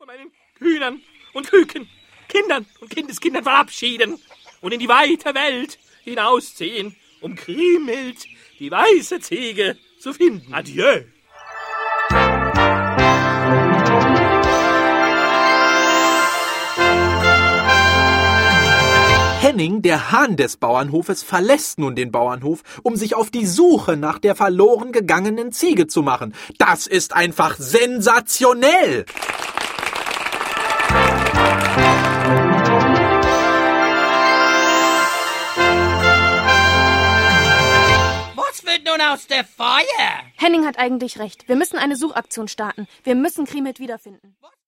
meinen Hühnern und Küken, Kindern und Kindeskindern verabschieden und in die weite Welt hinausziehen, um Kriemhild, die weiße Ziege, zu finden. Adieu! Henning, der Hahn des Bauernhofes, verlässt nun den Bauernhof, um sich auf die Suche nach der verloren gegangenen Ziege zu machen. Das ist einfach sensationell! Was wird nun aus der Feuer? Henning hat eigentlich recht. Wir müssen eine Suchaktion starten. Wir müssen Kriemhild wiederfinden.